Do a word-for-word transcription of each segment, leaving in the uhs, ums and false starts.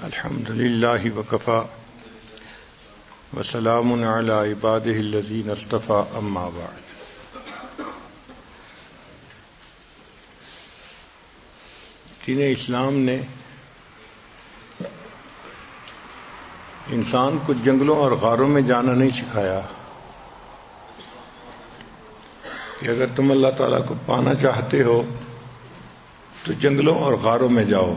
الحمد للہ وکفی وسلام علی عبادہ الذین اصطفی اما بعد۔ دین اسلام نے انسان کو جنگلوں اور غاروں میں جانا نہیں سکھایا کہ اگر تم اللہ تعالیٰ کو پانا چاہتے ہو تو جنگلوں اور غاروں میں جاؤ،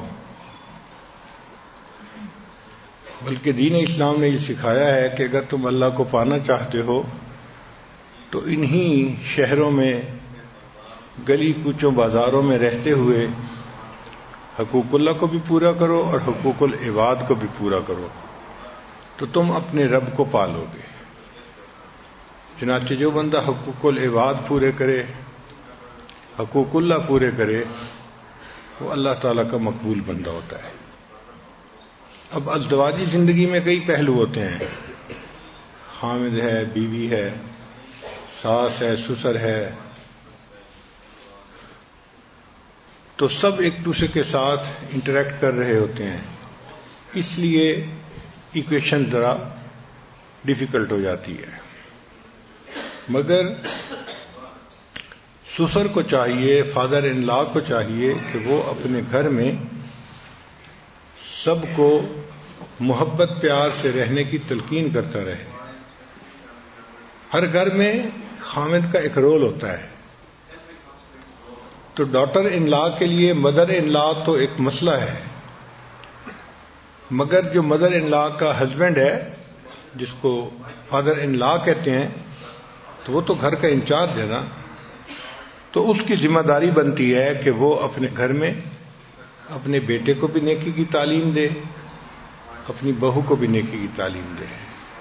بلکہ دین اسلام نے یہ سکھایا ہے کہ اگر تم اللہ کو پانا چاہتے ہو تو انہی شہروں میں، گلی کوچوں بازاروں میں رہتے ہوئے حقوق اللہ کو بھی پورا کرو اور حقوق العباد کو بھی پورا کرو، تو تم اپنے رب کو پالو گے۔ چنانچہ جو بندہ حقوق العباد پورے کرے، حقوق اللہ پورے کرے، وہ اللہ تعالیٰ کا مقبول بندہ ہوتا ہے۔ اب ازدواجی زندگی میں کئی پہلو ہوتے ہیں، خامد ہے، بیوی ہے، ساس ہے، سسر ہے، تو سب ایک دوسرے کے ساتھ انٹریکٹ کر رہے ہوتے ہیں، اس لیے ایکویشن ذرا ڈیفیکلٹ ہو جاتی ہے۔ مگر سسر کو چاہیے، فادر ان لا کو چاہیے کہ وہ اپنے گھر میں سب کو محبت پیار سے رہنے کی تلقین کرتا رہے۔ ہر گھر میں خامد کا ایک رول ہوتا ہے، تو ڈاٹر ان لا کے لیے مدر ان لا تو ایک مسئلہ ہے، مگر جو مدر ان لا کا ہسبینڈ ہے، جس کو فادر ان لا کہتے ہیں، تو وہ تو گھر کا انچارج ہے نا، تو اس کی ذمہ داری بنتی ہے کہ وہ اپنے گھر میں اپنے بیٹے کو بھی نیکی کی تعلیم دے، اپنی بہو کو بھی نیکی کی تعلیم دے۔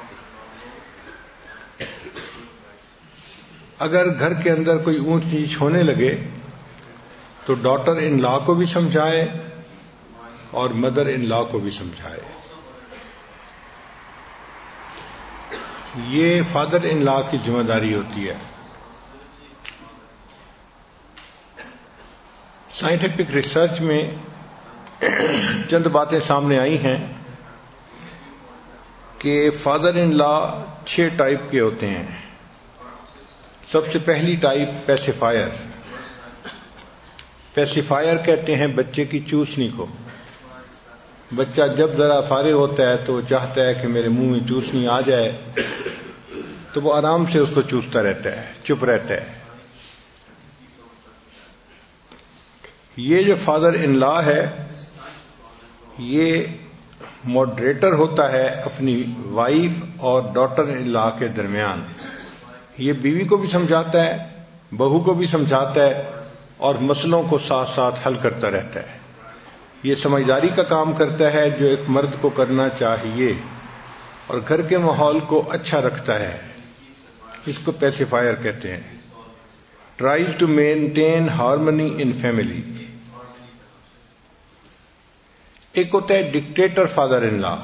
اگر گھر کے اندر کوئی اونچ نیچ ہونے لگے تو ڈاٹر ان لا کو بھی سمجھائے اور مدر ان لا کو بھی سمجھائے۔ یہ فادر ان لا کی ذمہ داری ہوتی ہے۔ سائنٹیفک ریسرچ میں چند باتیں سامنے آئی ہیں کہ فادر ان لا چھ ٹائپ کے ہوتے ہیں۔ سب سے پہلی ٹائپ پیسیفائر۔ پیسیفائر کہتے ہیں بچے کی چوسنی کو۔ بچہ جب ذرا فارغ ہوتا ہے تو وہ چاہتا ہے کہ میرے منہ میں چوسنی آ جائے، تو وہ آرام سے اس کو چوستا رہتا ہے، چپ رہتا ہے۔ یہ جو فادر ان لا ہے، یہ ماڈریٹر ہوتا ہے اپنی وائف اور ڈاٹر ان لا کے درمیان۔ یہ بیوی کو بھی سمجھاتا ہے، بہو کو بھی سمجھاتا ہے، اور مسئلوں کو ساتھ ساتھ حل کرتا رہتا ہے۔ یہ سمجھداری کا کام کرتا ہے جو ایک مرد کو کرنا چاہیے، اور گھر کے ماحول کو اچھا رکھتا ہے۔ اس کو پیسیفائر کہتے ہیں۔ Tries to maintain harmony in family. ایک ہوتا ہے ڈکٹیٹر فادر ان لا۔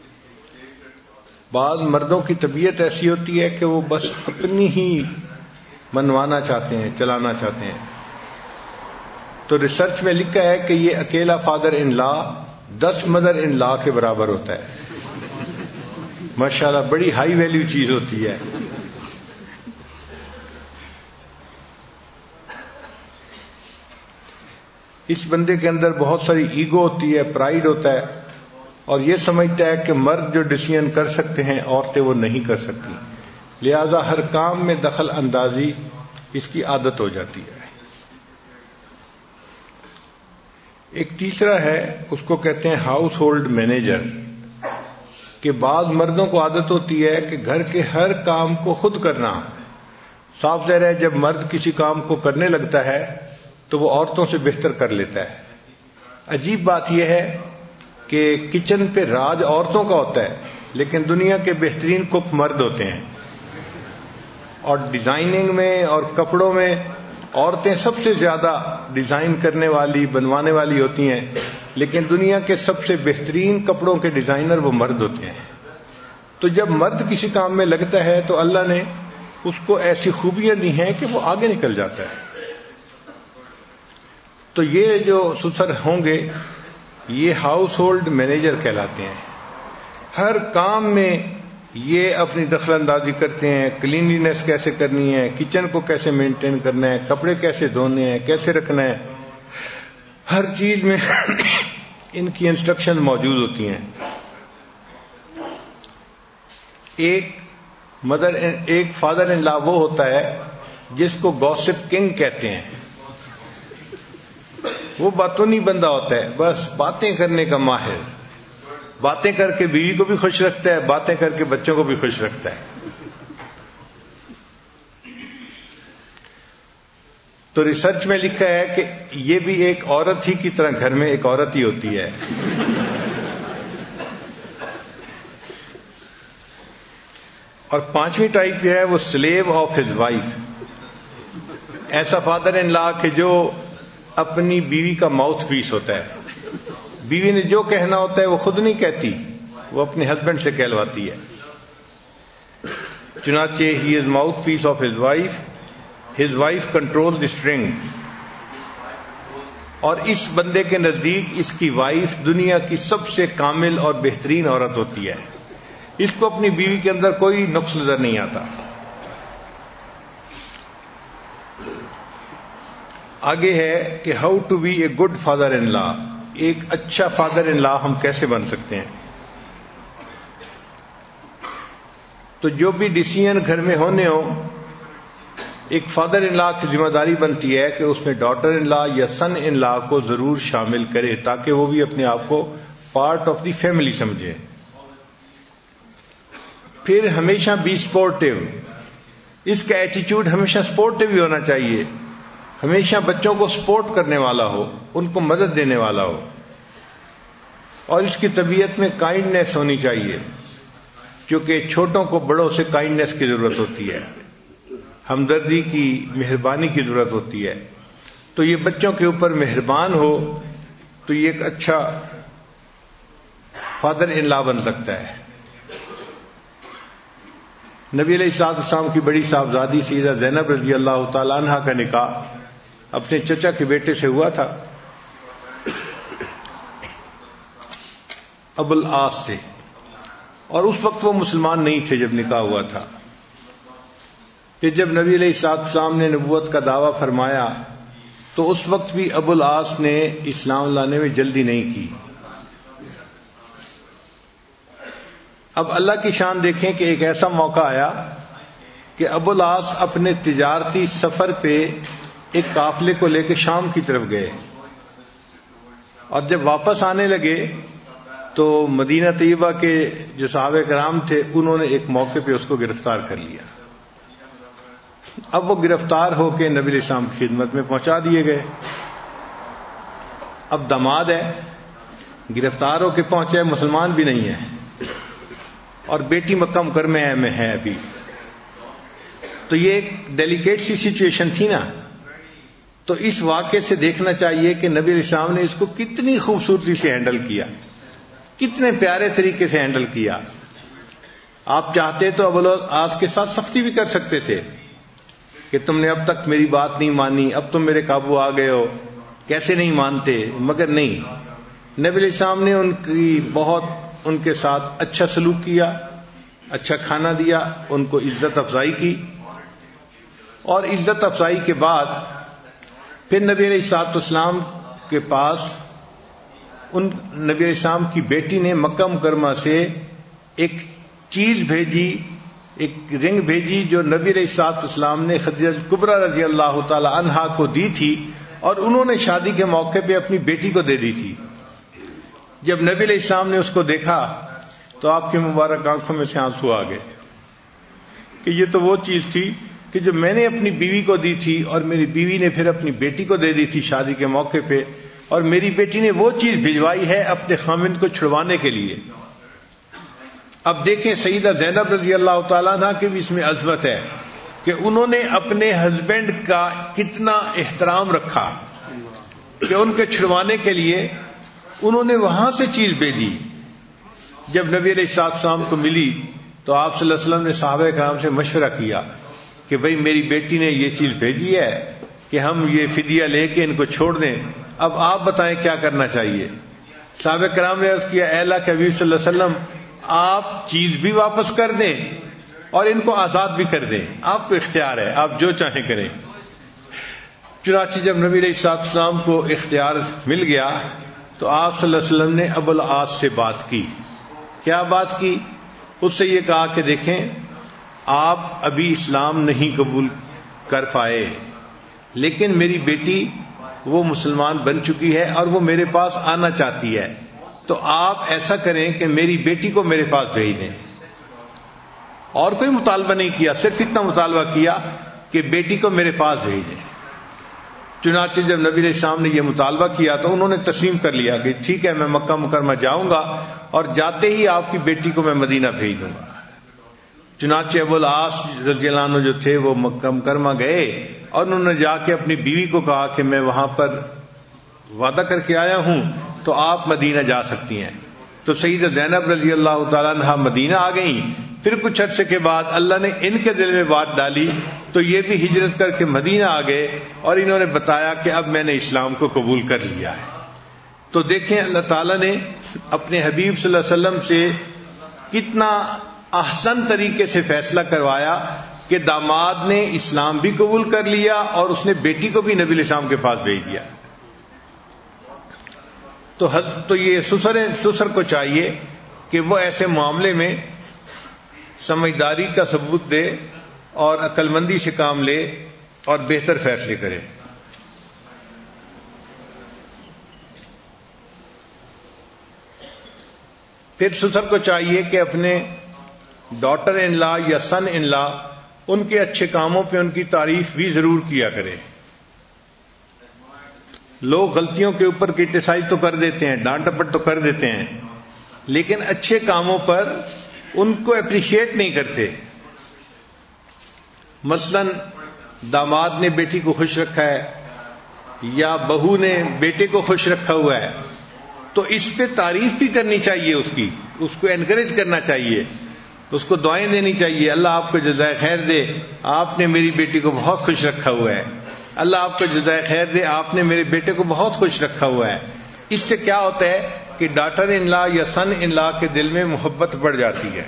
بعض مردوں کی طبیعت ایسی ہوتی ہے کہ وہ بس اپنی ہی منوانا چاہتے ہیں، چلانا چاہتے ہیں۔ تو ریسرچ میں لکھا ہے کہ یہ اکیلا father in law this mother in لا کے برابر ہوتا ہے۔ ماشاءاللہ بڑی ہائی ویلیو چیز ہوتی ہے۔ اس بندے کے اندر بہت ساری ایگو ہوتی ہے، پرائیڈ ہوتا ہے، اور یہ سمجھتا ہے کہ مرد جو ڈیسیژن کر سکتے ہیں عورتیں وہ نہیں کر سکتی، لہذا ہر کام میں دخل اندازی اس کی عادت ہو جاتی ہے۔ ایک تیسرا ہے، اس کو کہتے ہیں ہاؤس ہولڈ مینیجر، کہ بعض مردوں کو عادت ہوتی ہے کہ گھر کے ہر کام کو خود کرنا۔ صاف ظاہر ہے جب مرد کسی کام کو کرنے لگتا ہے تو وہ عورتوں سے بہتر کر لیتا ہے۔ عجیب بات یہ ہے کہ کچن پہ راج عورتوں کا ہوتا ہے، لیکن دنیا کے بہترین کک مرد ہوتے ہیں، اور ڈیزائننگ میں اور کپڑوں میں عورتیں سب سے زیادہ ڈیزائن کرنے والی، بنوانے والی ہوتی ہیں، لیکن دنیا کے سب سے بہترین کپڑوں کے ڈیزائنر وہ مرد ہوتے ہیں۔ تو جب مرد کسی کام میں لگتا ہے تو اللہ نے اس کو ایسی خوبیاں دی ہیں کہ وہ آگے نکل جاتا ہے۔ تو یہ جو سسر ہوں گے یہ ہاؤس ہولڈ مینیجر کہلاتے ہیں. ہر کام میں یہ اپنی دخل اندازی کرتے ہیں. کلینلینس کیسے کرنی ہے, کچن کو کیسے مینٹین کرنا ہے, کپڑے کیسے دھونے ہیں, کیسے رکھنا ہے, ہر چیز میں ان کی انسٹرکشن موجود ہوتی ہیں. ایک مدر ایک فادر ان لا وہ ہوتا ہے جس کو گوسپ کنگ کہتے ہیں. وہ باتوں نہیں بندہ ہوتا ہے, بس باتیں کرنے کا ماہر. باتیں کر کے بیوی کو بھی خوش رکھتا ہے, باتیں کر کے بچوں کو بھی خوش رکھتا ہے. تو ریسرچ میں لکھا ہے کہ یہ بھی ایک عورت ہی کی طرح گھر میں ایک عورت ہی ہوتی ہے. اور پانچویں ٹائپ جو ہے وہ سلیو آف ہز وائف. ایسا فادر ان لا کہ جو اپنی بیوی کا ماؤتھ پیس ہوتا ہے. بیوی نے جو کہنا ہوتا ہے وہ خود نہیں کہتی, وہ اپنے ہسبینڈ سے کہلواتی ہے. چنانچہ ہی is mouthpiece of his wife, his wife control the string. اور اس بندے کے نزدیک اس کی وائف دنیا کی سب سے کامل اور بہترین عورت ہوتی ہے. اس کو اپنی بیوی کے اندر کوئی نقص نظر نہیں آتا. آگے ہے کہ how to be a good father in law. ایک اچھا فادر ان لا ہم کیسے بن سکتے ہیں؟ تو جو بھی ڈیسیژن گھر میں ہونے ہو, ایک فادر ان لا کی ذمہ داری بنتی ہے کہ اس میں ڈاٹر ان لا یا سن ان لا کو ضرور شامل کرے تاکہ وہ بھی اپنے آپ کو پارٹ آف دی فیملی سمجھے. پھر ہمیشہ بی سپورٹیو. اس کا ایٹیچیوڈ ہمیشہ سپورٹیو ہی ہونا چاہیے. ہمیشہ بچوں کو سپورٹ کرنے والا ہو, ان کو مدد دینے والا ہو. اور اس کی طبیعت میں کائنڈنیس ہونی چاہیے, کیونکہ چھوٹوں کو بڑوں سے کائنڈنیس کی ضرورت ہوتی ہے, ہمدردی کی, مہربانی کی ضرورت ہوتی ہے. تو یہ بچوں کے اوپر مہربان ہو تو یہ ایک اچھا فادر ان لا بن سکتا ہے. نبی علیہ الصلوۃ والسلام کی بڑی صاحبزادی سیدہ زینب رضی اللہ تعالیٰ عنہ کا نکاح اپنے چچا کے بیٹے سے ہوا تھا, ابو العاص سے. اور اس وقت وہ مسلمان نہیں تھے جب نکاح ہوا تھا. کہ جب نبی علیہ الصلوۃ والسلام نے نبوت کا دعویٰ فرمایا تو اس وقت بھی ابو العاص نے اسلام لانے میں جلدی نہیں کی. اب اللہ کی شان دیکھیں کہ ایک ایسا موقع آیا کہ ابو العاص اپنے تجارتی سفر پہ ایک قافلے کو لے کے شام کی طرف گئے, اور جب واپس آنے لگے تو مدینہ طیبہ کے جو صحابہ کرام تھے انہوں نے ایک موقع پہ اس کو گرفتار کر لیا. اب وہ گرفتار ہو کے نبی علیہ السلام کی خدمت میں پہنچا دیے گئے. اب داماد ہے, گرفتار ہو کے پہنچے, مسلمان بھی نہیں ہے, اور بیٹی مکہ مکرمہ میں ہے ابھی. تو یہ ایک ڈیلیکیٹ سی سچویشن تھی نا. تو اس واقعے سے دیکھنا چاہیے کہ نبی علیہ السلام نے اس کو کتنی خوبصورتی سے ہینڈل کیا, کتنے پیارے طریقے سے ہینڈل کیا. آپ چاہتے تو ابو العاص کے ساتھ سختی بھی کر سکتے تھے کہ تم نے اب تک میری بات نہیں مانی, اب تم میرے قابو آ گئے ہو, کیسے نہیں مانتے. مگر نہیں, نبی علیہ السلام نے ان کی بہت ان کے ساتھ اچھا سلوک کیا, اچھا کھانا دیا, ان کو عزت افزائی کی. اور عزت افزائی کے بعد پھر نبی علیہ الصلوۃ والسلام کے پاس ان نبی علیہ السلام کی بیٹی نے مکہ مکرمہ سے ایک چیز بھیجی, ایک رنگ بھیجی جو نبی علیہ الصلوۃ والسلام نے خدیجہ کبریٰ رضی اللہ تعالی عنہا کو دی تھی, اور انہوں نے شادی کے موقع پہ اپنی بیٹی کو دے دی تھی. جب نبی علیہ السلام نے اس کو دیکھا تو آپ کی مبارک آنکھوں میں سے آنسو آ گئے کہ یہ تو وہ چیز تھی کہ جو میں نے اپنی بیوی کو دی تھی, اور میری بیوی نے پھر اپنی بیٹی کو دے دی تھی شادی کے موقع پہ, اور میری بیٹی نے وہ چیز بھجوائی ہے اپنے خامند کو چھڑوانے کے لیے. اب دیکھیں سیدہ زینب رضی اللہ تعالیٰ عنہ کی بھی اس میں عظمت ہے کہ انہوں نے اپنے ہسبینڈ کا کتنا احترام رکھا کہ ان کے چھڑوانے کے لیے انہوں نے وہاں سے چیز بھیجی. جب نبی علیہ الصلوۃ والسلام کو ملی تو آپ صلی اللہ علیہ وسلم نے صحابہ کرام سے مشورہ کیا کہ بھئی میری بیٹی نے یہ چیز بھیجی ہے کہ ہم یہ فدیہ لے کے ان کو چھوڑ دیں, اب آپ بتائیں کیا کرنا چاہیے. صحابہ کرام نے عرض کیا اے اللہ کے حبیب صلی اللہ علیہ وسلم آپ چیز بھی واپس کر دیں اور ان کو آزاد بھی کر دیں، آپ کو اختیار ہے، آپ جو چاہیں کریں۔ چنانچہ جب نبی علیہ الصلوۃ والسلام کو اختیار مل گیا تو آپ صلی اللہ علیہ وسلم نے ابو العاص سے بات کی۔ کیا بات کی؟ اس سے یہ کہا کہ دیکھیں آپ ابھی اسلام نہیں قبول کر پائے، لیکن میری بیٹی وہ مسلمان بن چکی ہے اور وہ میرے پاس آنا چاہتی ہے، تو آپ ایسا کریں کہ میری بیٹی کو میرے پاس بھیج دیں۔ اور کوئی مطالبہ نہیں کیا، صرف اتنا مطالبہ کیا کہ بیٹی کو میرے پاس بھیج دیں۔ چنانچہ جب نبی علیہ السلام نے یہ مطالبہ کیا تو انہوں نے تسلیم کر لیا کہ ٹھیک ہے میں مکہ مکرمہ جاؤں گا اور جاتے ہی آپ کی بیٹی کو میں مدینہ بھیج دوں گا۔ چنانچہ ابو العاص رضی اللہ عنہ جو تھے وہ مکہ مکرمہ گئے اور انہوں نے جا کے اپنی بیوی کو کہا کہ میں وہاں پر وعدہ کر کے آیا ہوں تو آپ مدینہ جا سکتی ہیں۔ تو سیدہ زینب رضی اللہ تعالیٰ عنہا مدینہ آ گئیں۔ پھر کچھ عرصے کے بعد اللہ نے ان کے دل میں بات ڈالی تو یہ بھی ہجرت کر کے مدینہ آ گئے اور انہوں نے بتایا کہ اب میں نے اسلام کو قبول کر لیا ہے۔ تو دیکھیں اللہ تعالیٰ نے اپنے حبیب صلی اللہ علیہ وسلم سے کتنا احسن طریقے سے فیصلہ کروایا کہ داماد نے اسلام بھی قبول کر لیا اور اس نے بیٹی کو بھی نبی علیہ السلام کے پاس بھیج دیا۔ تو تو یہ سسر سسر کو چاہیے کہ وہ ایسے معاملے میں سمجھداری کا ثبوت دے اور عقل مندی سے کام لے اور بہتر فیصلے کرے۔ پھر سسر کو چاہیے کہ اپنے ڈاٹر ان لا یا سن ان لا ان کے اچھے کاموں پہ ان کی تعریف بھی ضرور کیا کرے۔ لوگ غلطیوں کے اوپر کرٹیسائز تو کر دیتے ہیں، ڈانٹ ڈپٹ تو کر دیتے ہیں، لیکن اچھے کاموں پر ان کو اپریشیٹ نہیں کرتے۔ مثلا داماد نے بیٹی کو خوش رکھا ہے یا بہو نے بیٹے کو خوش رکھا ہوا ہے تو اس پہ تعریف بھی کرنی چاہیے، اس کی اس کو انکریج کرنا چاہیے، اس کو دعائیں دینی چاہیے، اللہ آپ کو جزائے خیر دے، آپ نے میری بیٹی کو بہت خوش رکھا ہوا ہے، اللہ آپ کو جزائے خیر دے، آپ نے میرے بیٹے کو بہت خوش رکھا ہوا ہے۔ اس سے کیا ہوتا ہے کہ ڈاٹر ان لا یا سن ان لا کے دل میں محبت بڑھ جاتی ہے۔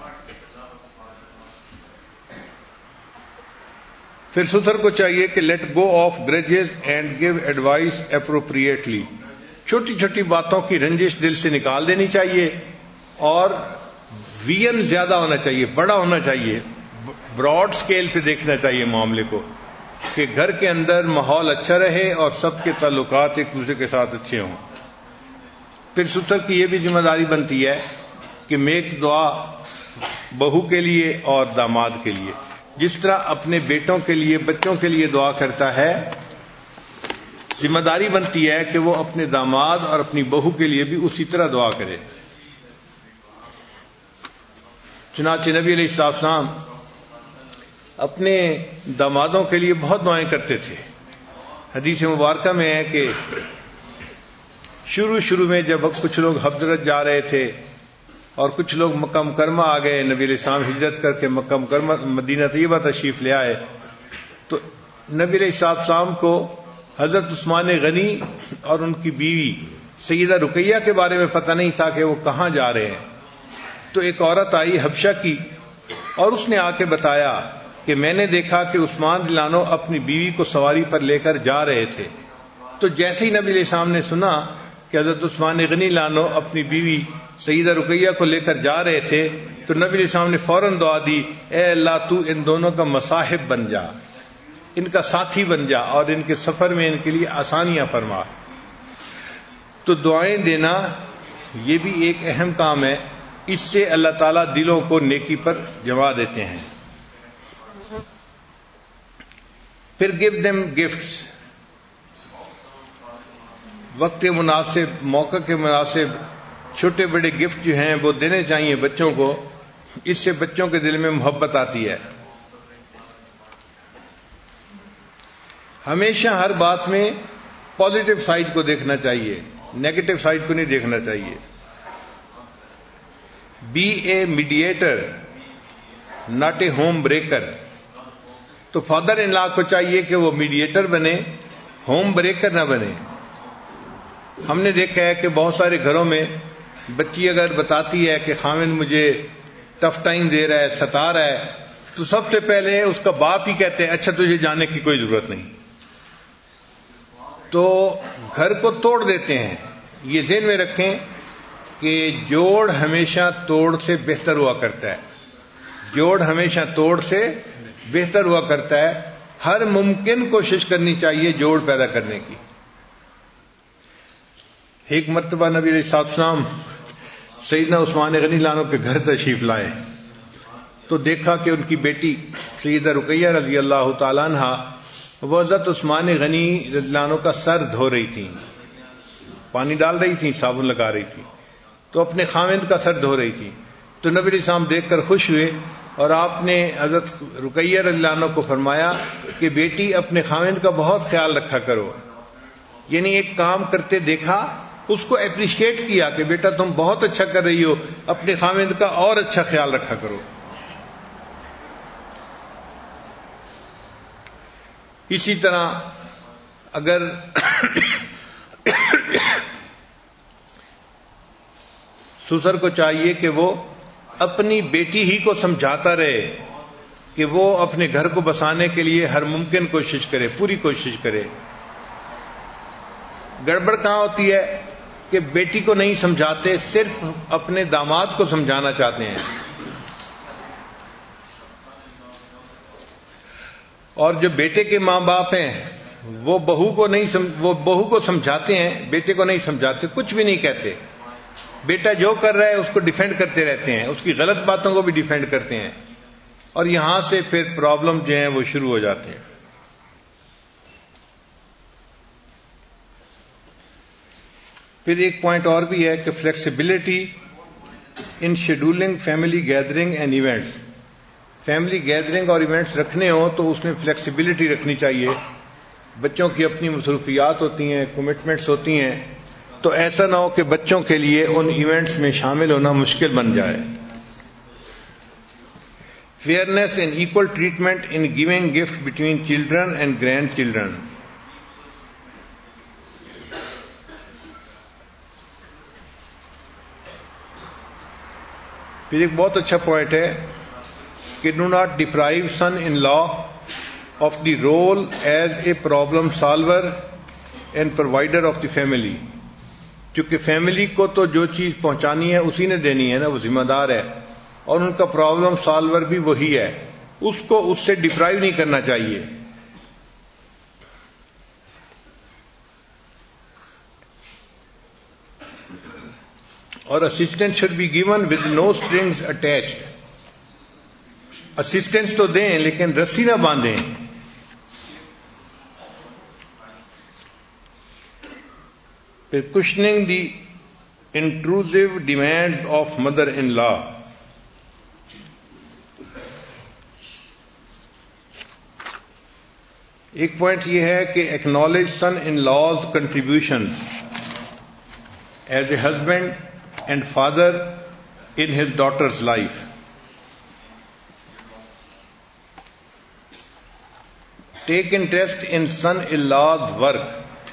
پھر سسر کو چاہیے کہ let go of grudges and give advice appropriately, چھوٹی چھوٹی باتوں کی رنجش دل سے نکال دینی چاہیے اور ویژن زیادہ ہونا چاہیے، بڑا ہونا چاہیے، براڈ سکیل پہ دیکھنا چاہیے معاملے کو کہ گھر کے اندر ماحول اچھا رہے اور سب کے تعلقات ایک دوسرے کے ساتھ اچھے ہوں۔ پھر سسر کی یہ بھی ذمہ داری بنتی ہے کہ میک دعا بہو کے لیے اور داماد کے لیے، جس طرح اپنے بیٹوں کے لیے بچوں کے لیے دعا کرتا ہے، ذمہ داری بنتی ہے کہ وہ اپنے داماد اور اپنی بہو کے لیے بھی اسی طرح دعا کرے۔ چنانچہ نبی علیہ الصلوۃ والسلام اپنے دامادوں کے لیے بہت دعائیں کرتے تھے۔ حدیث مبارکہ میں ہے کہ شروع شروع میں جب کچھ لوگ حضرت جا رہے تھے اور کچھ لوگ مکہ مکرمہ آ گئے، نبی علیہ السلام ہجرت کر کے مکہ مکرمہ مدینہ طیبہ تشریف لے آئے، تو نبی علیہ السلام کو حضرت عثمان غنی اور ان کی بیوی سیدہ رقیہ کے بارے میں پتہ نہیں تھا کہ وہ کہاں جا رہے ہیں۔ تو ایک عورت آئی حبشہ کی اور اس نے آ کے بتایا کہ میں نے دیکھا کہ عثمان رضی اللہ عنہ اپنی بیوی کو سواری پر لے کر جا رہے تھے۔ تو جیسے ہی نبی علیہ السلام نے سنا کہ حضرت عثمان غنی رضی اللہ عنہ اپنی بیوی سیدہ رقیہ کو لے کر جا رہے تھے تو نبی علیہ السلام نے فوراً دعا دی، اے اللہ تو ان دونوں کا مصاحب بن جا، ان کا ساتھی بن جا اور ان کے سفر میں ان کے لیے آسانیاں فرما۔ تو دعائیں دینا یہ بھی ایک اہم کام ہے، اس سے اللہ تعالیٰ دلوں کو نیکی پر جما دیتے ہیں۔ پھر گیو دیم گفٹس، وقت کے مناسب، موقع کے مناسب چھوٹے بڑے گفٹ جو ہیں وہ دینے چاہیے بچوں کو، اس سے بچوں کے دل میں محبت آتی ہے۔ ہمیشہ ہر بات میں پازیٹو سائڈ کو دیکھنا چاہیے، نیگیٹو سائڈ کو نہیں دیکھنا چاہیے۔ Be a mediator not a home breaker, تو فادر ان لا کو چاہیے کہ وہ میڈیٹر بنے، ہوم بریکر نہ بنے۔ ہم نے دیکھا ہے کہ بہت سارے گھروں میں بچی اگر بتاتی ہے کہ خاوند مجھے ٹف ٹائم دے رہا ہے، ستا رہا ہے، تو سب سے پہلے اس کا باپ ہی کہتے ہیں اچھا تجھے جانے کی کوئی ضرورت نہیں، تو گھر کو توڑ دیتے ہیں. یہ ذہن میں رکھیں کہ جوڑ ہمیشہ توڑ سے بہتر ہوا کرتا ہے، جوڑ ہمیشہ توڑ سے بہتر ہوا کرتا ہے. ہر ممکن کوشش کرنی چاہیے جوڑ پیدا کرنے کی. ایک مرتبہ نبی علیہ الصلوۃ والسلام سیدنا عثمان غنی عنہ کے گھر تشریف لائے تو دیکھا کہ ان کی بیٹی سیدہ رقیہ رضی اللہ تعالیٰ عنہ وہ حضرت عثمان غنی رضی اللہ عنہ کا سر دھو رہی تھی، پانی ڈال رہی تھی، صابن لگا رہی تھی، تو اپنے خاوند کا سر دھو رہی تھی. تو نبی علیہ السلام دیکھ کر خوش ہوئے اور آپ نے حضرت رقیہ رضی اللہ عنہ کو فرمایا کہ بیٹی اپنے خاوند کا بہت خیال رکھا کرو. یعنی ایک کام کرتے دیکھا، اس کو اپریشیٹ کیا کہ بیٹا تم بہت اچھا کر رہی ہو، اپنے خاوند کا اور اچھا خیال رکھا کرو. اسی طرح اگر سسر کو چاہیے کہ وہ اپنی بیٹی ہی کو سمجھاتا رہے کہ وہ اپنے گھر کو بسانے کے لیے ہر ممکن کوشش کرے، پوری کوشش کرے. گڑبڑ کہاں ہوتی ہے کہ بیٹی کو نہیں سمجھاتے، صرف اپنے داماد کو سمجھانا چاہتے ہیں. اور جو بیٹے کے ماں باپ ہیں وہ بہو کو نہیں سم... وہ بہو کو سمجھاتے ہیں، بیٹے کو نہیں سمجھاتے، کچھ بھی نہیں کہتے. بیٹا جو کر رہا ہے اس کو ڈیفینڈ کرتے رہتے ہیں، اس کی غلط باتوں کو بھی ڈیفینڈ کرتے ہیں، اور یہاں سے پھر پرابلم جو ہیں وہ شروع ہو جاتے ہیں. پھر ایک پوائنٹ اور بھی ہے کہ flexibility in scheduling family gathering and events. Family gathering اور ایونٹس رکھنے ہوں تو اس میں فلیکسیبلٹی رکھنی چاہیے. بچوں کی اپنی مصروفیات ہوتی ہیں، کمٹمنٹس ہوتی ہیں، تو ایسا نہ ہو کہ بچوں کے لیے ان ایونٹس میں شامل ہونا مشکل بن جائے. Fairness and equal treatment in giving gift between children and grandchildren. پھر ایک بہت اچھا پوائنٹ ہے کہ do not deprive son in law of the role as a problem solver and provider of the family. چونکہ family کو تو جو چیز پہنچانی ہے اسی نے دینی ہے نا، وہ ذمہ دار ہے، اور ان کا پرابلم سالور بھی وہی ہے، اس کو اس سے ڈپرائیو نہیں کرنا چاہیے. اور assistant should be given with no strings attached. Assistance تو دیں لیکن رسی نہ باندھیں. پھر cushioning the intrusive demand of mother in law. ایک پوائنٹ یہ ہے کہ acknowledge son in law's contribution as a husband and father in his daughter's life. Take interest in son in law's work.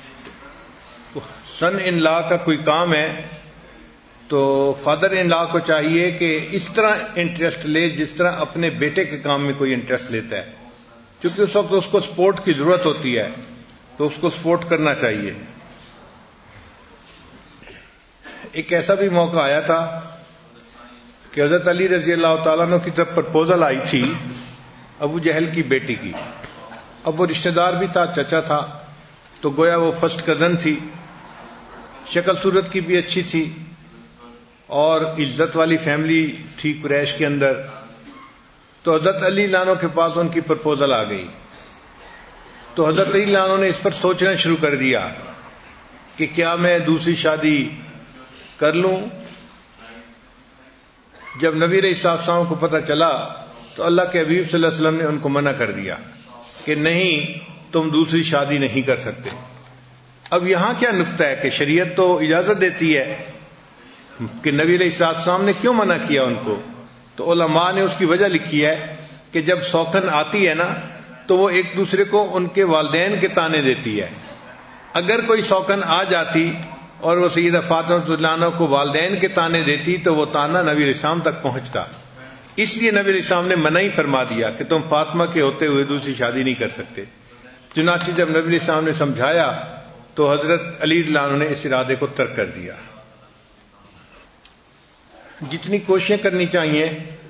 Son in law کا کوئی کام ہے تو father in law کو چاہیے کہ اس طرح انٹرسٹ لے جس طرح اپنے بیٹے کے کام میں کوئی انٹرسٹ لیتا ہے، کیونکہ اس وقت اس کو سپورٹ کی ضرورت ہوتی ہے تو اس کو سپورٹ کرنا چاہیے. ایک ایسا بھی موقع آیا تھا کہ حضرت علی رضی اللہ تعالیٰ عنہ کی طرف پرپوزل آئی تھی ابو جہل کی بیٹی کی. اب وہ رشتہ دار بھی تھا، چچا تھا، تو گویا وہ فرسٹ کزن تھی، شکل صورت کی بھی اچھی تھی اور عزت والی فیملی تھی قریش کے اندر. تو حضرت علی لانو کے پاس ان کی پرپوزل آ گئی. تو حضرت علی لانو نے اس پر سوچنا شروع کر دیا کہ کیا میں دوسری شادی کر لوں. جب نبی علیہ السلام کو پتہ چلا تو اللہ کے حبیب صلی اللہ علیہ وسلم نے ان کو منع کر دیا کہ نہیں، تم دوسری شادی نہیں کر سکتے. اب یہاں کیا نکتہ ہے کہ شریعت تو اجازت دیتی ہے کہ نبی علیہ السلام نے کیوں منع کیا ان کو. تو علماء نے اس کی وجہ لکھی ہے کہ جب سوکن آتی ہے نا تو وہ ایک دوسرے کو ان کے والدین کے تانے دیتی ہے. اگر کوئی سوکن آ جاتی اور وہ سیدہ فاطمہ رضی اللہ عنہا کو والدین کے تانے دیتی تو وہ تانا نبی علیہ السلام تک پہنچتا، اس لیے نبی علیہ السلام نے منع ہی فرما دیا کہ تم فاطمہ کے ہوتے ہوئے دوسری شادی نہیں کر سکتے۔ چنانچہ جب نبی علیہ السلام نے سمجھایا تو حضرت علی رضی اللہ عنہ نے اس ارادے کو ترک کر دیا۔ جتنی کوششیں کرنی چاہیے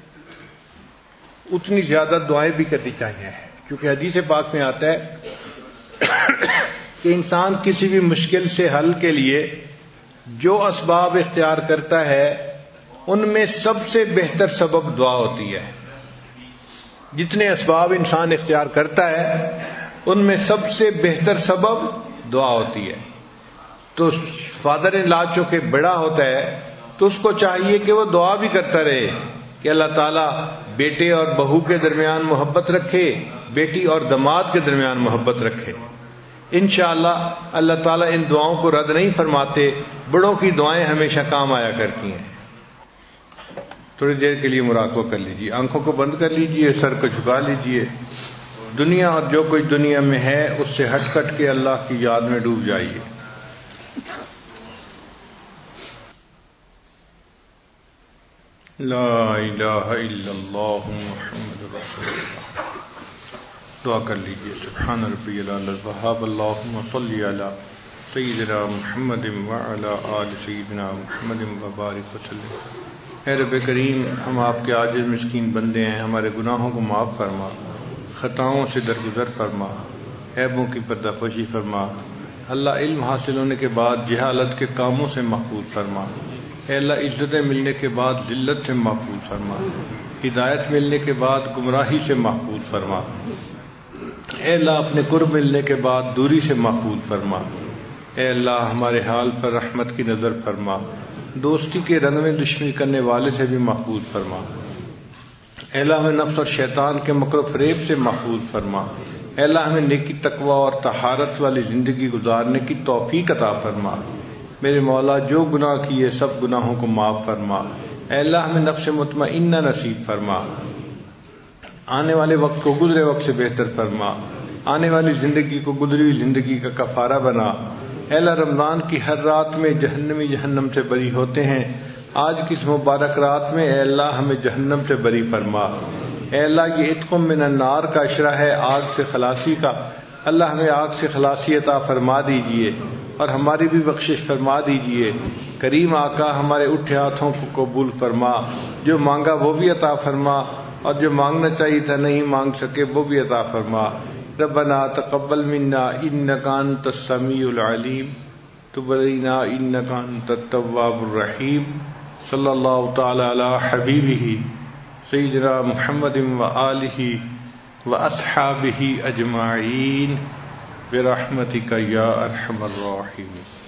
اتنی زیادہ دعائیں بھی کرنی چاہیے، کیونکہ حدیث پاک میں آتا ہے کہ انسان کسی بھی مشکل سے حل کے لیے جو اسباب اختیار کرتا ہے ان میں سب سے بہتر سبب دعا ہوتی ہے۔ جتنے اسباب انسان اختیار کرتا ہے ان میں سب سے بہتر سبب دعا ہوتی ہے۔ تو فادر ان لا چونکہ بڑا ہوتا ہے تو اس کو چاہیے کہ وہ دعا بھی کرتا رہے کہ اللہ تعالیٰ بیٹے اور بہو کے درمیان محبت رکھے، بیٹی اور داماد کے درمیان محبت رکھے۔ انشاءاللہ اللہ تعالیٰ ان دعاؤں کو رد نہیں فرماتے، بڑوں کی دعائیں ہمیشہ کام آیا کرتی ہیں۔ تھوڑی دیر کے لیے مراقبہ کر لیجیے، آنکھوں کو بند کر لیجیے، سر کو جھکا لیجیے، دنیا اور جو کچھ دنیا میں ہے اس سے ہٹ کٹ کے اللہ کی یاد میں ڈوب جائیے۔ لا الہ الا اللہ محمد رسول اللہ۔ دعا کر لیجیے، سبحان ربی العلی الوہاب، اللہم صلی علی سیدنا محمد وعلی آل سیدنا محمد وبارک وسلم۔ اے رب کریم، ہم آپ کے عاجز مسکین بندے ہیں، ہمارے گناہوں کو معاف فرما، خطاؤں سے درگزر فرما، عیبوں کی پردہ پوشی فرما۔ اللہ علم حاصل ہونے کے بعد جہالت کے کاموں سے محفوظ فرما۔ اے اللہ عزتیں ملنے کے بعد ذلت سے محفوظ فرما، ہدایت ملنے کے بعد گمراہی سے محفوظ فرما۔ اے اللہ اپنے قرب ملنے کے بعد دوری سے محفوظ فرما۔ اے اللہ ہمارے حال پر رحمت کی نظر فرما، دوستی کے رنگ میں دشمنی کرنے والے سے بھی محفوظ فرما۔ اے اللہ ہمیں نفس اور شیطان کے مکر و فریب سے محفوظ فرما۔ اے اللہ ہمیں نیکی تقوی اور طہارت والی زندگی گزارنے کی توفیق عطا فرما۔ میرے مولا جو گناہ کیے سب گناہوں کو معاف فرما۔ اے اللہ ہمیں نفس مطمئنہ نصیب فرما، آنے والے وقت کو گزرے وقت سے بہتر فرما، آنے والی زندگی کو گزری ہوئی زندگی کا کفارہ بنا۔ اے اللہ رمضان کی ہر رات میں جہنمی جہنم سے بری ہوتے ہیں، آج کی اس مبارک رات میں اے اللہ ہمیں جہنم سے بری فرما۔ اے اللہ یہ عتق من النار کا اشرہ ہے، آگ سے خلاصی کا، اللہ ہمیں آگ سے خلاصی عطا فرما دیجئے اور ہماری بھی بخشش فرما دیجئے۔ کریم آقا ہمارے اٹھے ہاتھوں کو قبول فرما، جو مانگا وہ بھی عطا فرما اور جو مانگنا چاہیے تھا نہیں مانگ سکے وہ بھی عطا فرما۔ ربنا تقبل منا انک انت السمیع العلیم، تب علینا انک انت التواب الرحیم۔ صلی اللہ تعالی علی حبیبہ سیدنا محمد وآلہ واصحابہ اجمعین برحمتک یا ارحم الراحمین۔